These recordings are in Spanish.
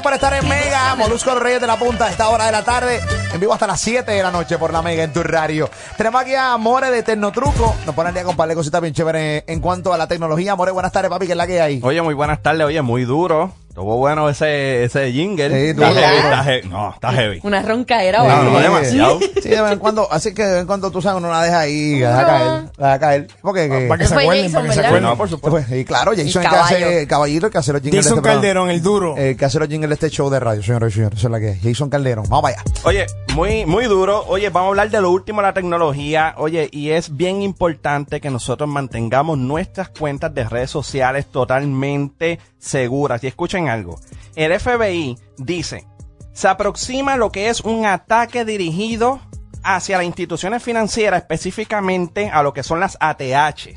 Gracias por estar en Mega. Molusco, los Reyes de la Punta a esta hora de la tarde. En vivo hasta las 7 de la noche por la Mega en tu radio. Tenemos aquí a More de Tecnotruco. Nos pone al día con un par de cositas bien chéveres en cuanto a la tecnología. More, buenas tardes, papi, que es la que hay. Oye, muy buenas tardes. Oye, muy duro. Estuvo bueno ese jingle. Sí, está heavy. No, está heavy. Una roncaera. No, demasiado. Sí, de vez en cuando. Así que de vez en cuando tú sabes, uno la deja ahí, la deja caer. Porque para que se acuerden, para que se acuerden. No, por supuesto. Pues, y claro, Jason El el que hace caballo. el caballito, el que hace los jingles Jason de este programa. Calderón, el duro. Que hace los jingles de este show de radio, señores y señores. Eso es la que es. Jason Calderón. Vamos para allá. Oye, muy duro. Oye, vamos a hablar de lo último de la tecnología. Oye, y es bien importante que nosotros mantengamos nuestras cuentas de redes sociales totalmente seguras. Y escuchen algo. El FBI dice, se aproxima lo que es un ataque dirigido hacia las instituciones financieras, específicamente a lo que son las ATH.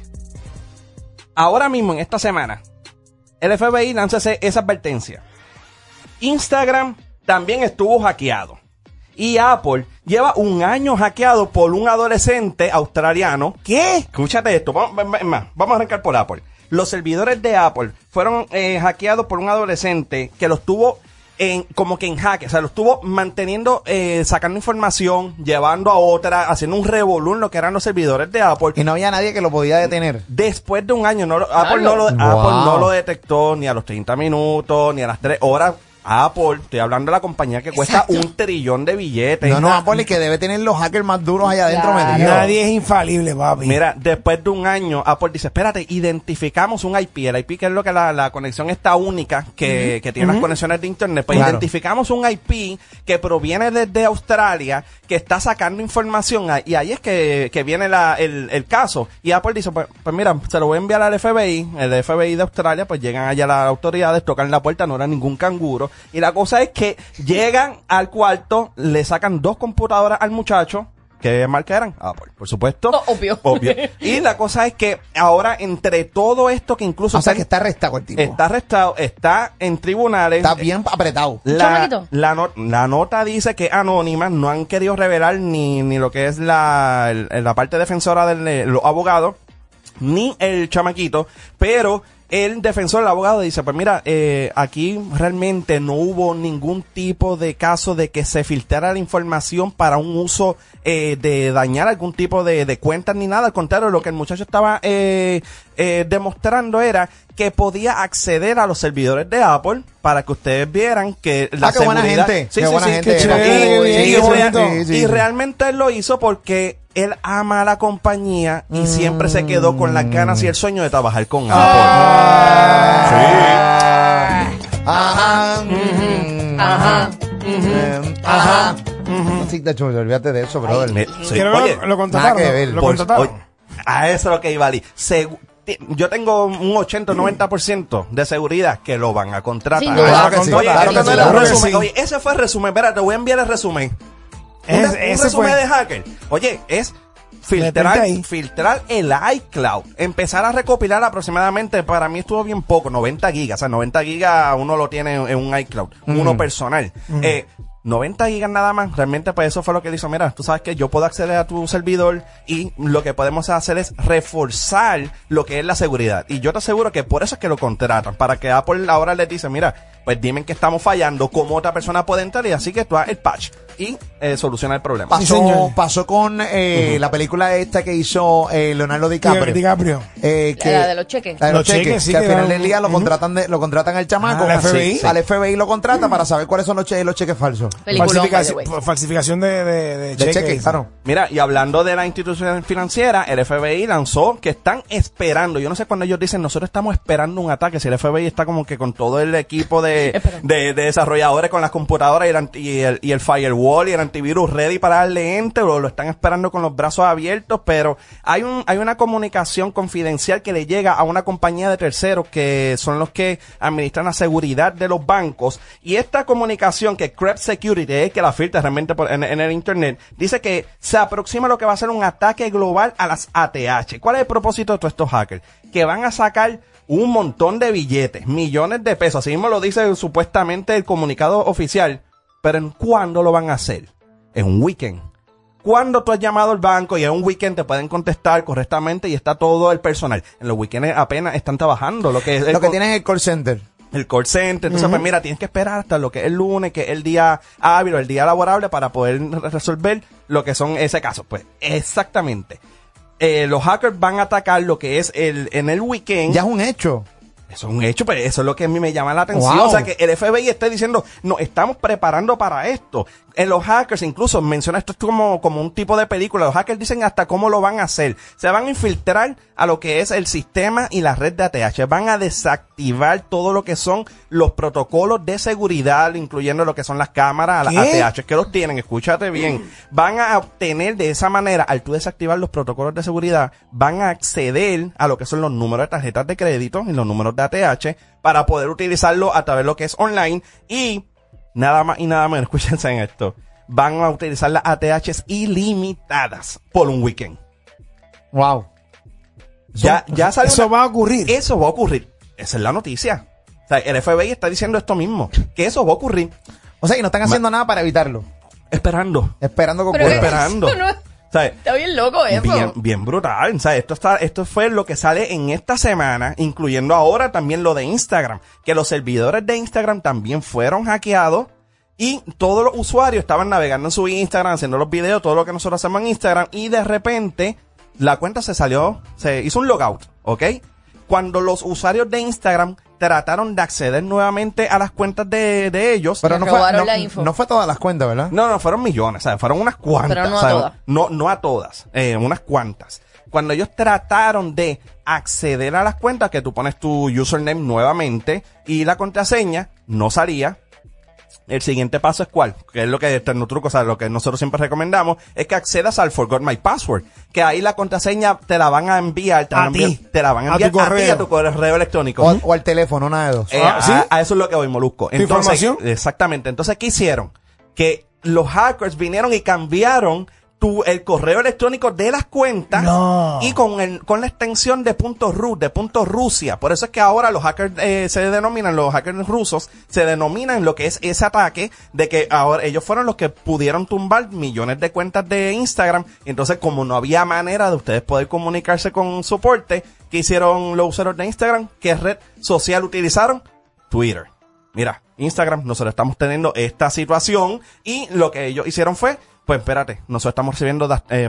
Ahora mismo, en esta semana, el FBI lanza esa advertencia. Instagram también estuvo hackeado. Y Apple lleva un año hackeado por un adolescente australiano. ¿Qué? Escúchate esto. Vamos a arrancar por Apple. Los servidores de Apple fueron hackeados por un adolescente que los tuvo como que en jaque. O sea, los tuvo manteniendo, sacando información, llevando a otra, haciendo un revolú en lo que eran los servidores de Apple. Y no había nadie que lo podía detener. Después de un año, Apple no lo detectó ni a los 30 minutos, ni a las 3 horas. Apple, estoy hablando de la compañía que cuesta $1 trillón de billetes. No, Apple, y que debe tener los hackers más duros allá adentro metidos. Nadie es infalible, papi. Mira, después de un año, Apple dice, espérate, identificamos un IP. El IP que es lo que la conexión está única, que tiene las conexiones de internet. Pues claro, identificamos un IP que proviene desde Australia, que está sacando información. Y ahí es que viene el caso. Y Apple dice, pues mira, se lo voy a enviar al FBI. El FBI de Australia, pues llegan allá las autoridades, tocan la puerta, no era ningún canguro. Y la cosa es que llegan al cuarto, le sacan 2 computadoras al muchacho. ¿Qué marca eran? Apple, por supuesto. Obvio. Y la cosa es que ahora, entre todo esto que incluso... O sea, que está arrestado el tipo. Está arrestado, está en tribunales. Está bien apretado. La nota dice que anónimas, no han querido revelar ni lo que es la parte defensora de los abogados, ni el chamaquito, pero... El defensor, el abogado, dice, pues mira, aquí realmente no hubo ningún tipo de caso de que se filtrara la información para un uso de dañar algún tipo de cuentas ni nada. Al contrario, lo que el muchacho estaba demostrando era que podía acceder a los servidores de Apple para que ustedes vieran que la qué buena seguridad... gente. Sí, qué buena gente. Qué chévere, Y realmente él lo hizo porque él ama a la compañía y siempre se quedó con las ganas y el sueño de trabajar con Apple. Sí, de hecho, olvídate de eso, brother. Oye, lo contrataron. nada que ver. Lo contrataron. a eso es lo que iba a decir. Yo tengo un 80-90% de seguridad que lo van a contratar. Sin Claro duda. que sí, Oye, claro que sí, claro que resumen. sí. Oye, ese fue el resumen. Espera, te voy a enviar el resumen. Un Ese resumen fue. de hacker. Oye, es Meterte ahí. filtrar el iCloud. Empezar a recopilar aproximadamente, para mí estuvo bien poco, 90 gigas. O sea, 90 gigas uno lo tiene en un iCloud, uno personal. 90 gigas nada más. Realmente, pues eso fue lo que él hizo. Mira, tú sabes que yo puedo acceder a tu servidor y lo que podemos hacer es reforzar lo que es la seguridad. Y yo te aseguro que por eso es que lo contratan. Para que Apple ahora les dice, mira, pues dime que estamos fallando, cómo otra persona puede entrar y así que tú hagas el patch y soluciona el problema. Sí, señor. Pasó con la película esta que hizo Leonardo DiCaprio. La de los cheques. La de los Los cheques, cheques, sí, que al que final dan- del día lo contratan al chamaco. Al FBI. Al FBI lo contrata para saber cuáles son los cheques falsos. Peliculón, by the way. Falsificación de De cheques. cheques, claro. Mira, y hablando de la institución financiera, el FBI lanzó que están esperando, yo no sé cuando ellos dicen, nosotros estamos esperando un ataque, si el FBI está como que con todo el equipo de desarrolladores con las computadoras y el firewall y el antivirus ready para darle enter, o lo están esperando con los brazos abiertos, pero hay una comunicación confidencial que le llega a una compañía de terceros que son los que administran la seguridad de los bancos, y esta comunicación que Krebs Security es que la filtra realmente en el internet, dice que se aproxima lo que va a ser un ataque global a las ATH. ¿Cuál es el propósito de todos estos hackers? Que van a sacar un montón de billetes, millones de pesos, así mismo lo dice supuestamente el comunicado oficial, pero ¿en cuándo lo van a hacer? En un weekend. Cuando tú has llamado al banco y en un weekend te pueden contestar correctamente y está todo el personal. En los weekends apenas están trabajando. Lo que Lo que tienen es el call center. el call center. Entonces, pues mira, tienes que esperar hasta lo que es el lunes, que es el día hábil o el día laborable para poder resolver lo que son ese caso. Pues exactamente. Los hackers van a atacar lo que es en el weekend. Ya es un hecho. Eso es un hecho, pero eso es lo que a mí me llama la atención. Wow. O sea, que el FBI esté diciendo, nos estamos preparando para esto. Los hackers, incluso menciona esto como un tipo de película. Los hackers dicen hasta cómo lo van a hacer. Se van a infiltrar a lo que es el sistema y la red de ATH. Van a desactivar todo lo que son los protocolos de seguridad, incluyendo lo que son las cámaras, las ATH, que los tienen. Escúchate bien. Van a obtener de esa manera, al tú desactivar los protocolos de seguridad, van a acceder a lo que son los números de tarjetas de crédito y los números de ATH para poder utilizarlo a través de lo que es online y nada más y nada menos, escúchense en esto, van a utilizar las ATHs ilimitadas por un weekend. Wow. Ya salió. Eso va a ocurrir. Eso va a ocurrir. Esa es la noticia. O sea, el FBI está diciendo esto mismo, que eso va a ocurrir. O sea, que no están haciendo nada para evitarlo. Esperando. Esperando que Pero ocurra. Esperando. eso no- ¿Sabes? Está bien loco eso. Bien brutal. O sea, esto fue lo que sale en esta semana, incluyendo ahora también lo de Instagram, que los servidores de Instagram también fueron hackeados y todos los usuarios estaban navegando en su Instagram, haciendo los videos, todo lo que nosotros hacemos en Instagram, y de repente la cuenta se hizo un logout, ¿ok? Cuando los usuarios de Instagram trataron de acceder nuevamente a las cuentas de ellos. Pero Le no fue, robaron la info. no fue todas las cuentas, ¿verdad? No, fueron millones, ¿sabes? Fueron unas cuantas. Pero no a ¿sabes? todas. No a todas, unas cuantas. Cuando ellos trataron de acceder a las cuentas, que tú pones tu username nuevamente y la contraseña no salía. El siguiente paso es ¿cuál? Que es lo que Tecnotruco, o sea, lo que nosotros siempre recomendamos, es que accedas al Forgot My Password, que ahí la contraseña te la van a enviar, te la van a enviar a tu correo electrónico. O al teléfono, una de dos. ¿Sí? A eso es lo que voy, Molusco. Entonces, información? Exactamente. Entonces, ¿qué hicieron? Que los hackers vinieron y cambiaron el correo electrónico de las cuentas y con la extensión de .ru, de .rusia. Por eso es que ahora los hackers los hackers rusos se denominan lo que es ese ataque de que ahora ellos fueron los que pudieron tumbar millones de cuentas de Instagram. Entonces, como no había manera de ustedes poder comunicarse con soporte, ¿qué hicieron los usuarios de Instagram? ¿Qué red social utilizaron? Twitter. Mira, Instagram, nosotros estamos teniendo esta situación y lo que ellos hicieron fue, pues espérate, nosotros estamos recibiendo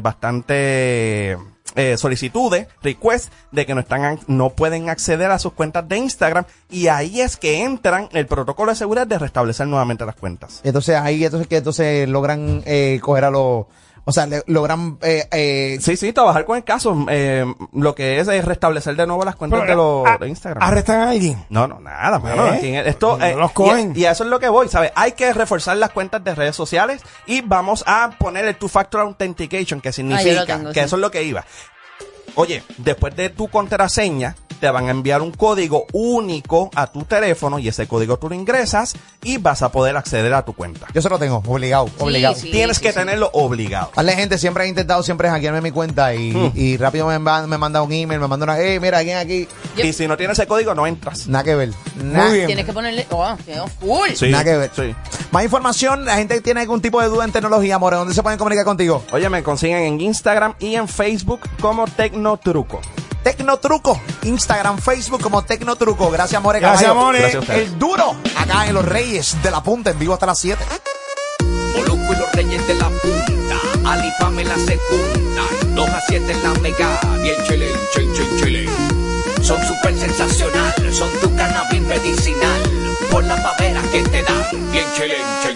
bastante solicitudes, requests de que no pueden acceder a sus cuentas de Instagram, y ahí es que entran el protocolo de seguridad de restablecer nuevamente las cuentas. Entonces entonces logran coger a los... O sea, logran... Sí, trabajar con el caso. Lo que es restablecer de nuevo las cuentas de Instagram. ¿Arrestan a alguien? No, nada, mano. Esto, No los cogen. Y a eso es lo que voy, ¿sabes? Hay que reforzar las cuentas de redes sociales y vamos a poner el Two-Factor Authentication, que significa que eso es lo que iba. Oye, después de tu contraseña, te van a enviar un código único a tu teléfono y ese código tú lo ingresas y vas a poder acceder a tu cuenta. Yo se lo tengo, obligado. Sí. Tienes que tenerlo obligado. Vale, gente, siempre he intentado hackearme mi cuenta y rápido me manda un email, me manda una... mira, ¿quién aquí? Y si no tienes ese código, no entras. Nada que ver. Muy bien. Tienes que ponerle... Oh, quedó cool. Sí, Nada que ver. sí. Más información, la gente tiene algún tipo de duda en tecnología, More, ¿dónde se pueden comunicar contigo? Oye, me consiguen en Instagram y en Facebook como Tecnotruco. Tecnotruco, Instagram, Facebook como Tecnotruco. Gracias, More. Gracias, caballo. More. Gracias a ustedes. El duro, acá en Los Reyes de la Punta, en vivo hasta las 7. Molusco y los Reyes de la Punta, Ali Pamela se juntan, 2 a 7 en la Mega, bien chile, chile. Son súper sensacional, son tu cannabis medicinal, por las paveras que te dan, bien chile.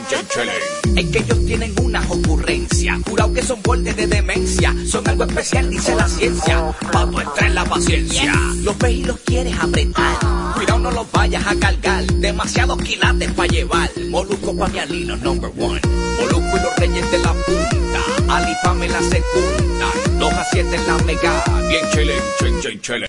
Es que ellos tienen unas ocurrencias, jurado que son bordes de demencia, son algo especial, dice la ciencia, pa' tu estrés la paciencia. Los ves y los quieres apretar, cuidado no los vayas a cargar, demasiados quilates pa' llevar, Molusco pa' mi alilo number 1. Molusco y los Reyes de la Punta, Ali Pamela se juntan, 2 a 7 en la Mega, bien chile.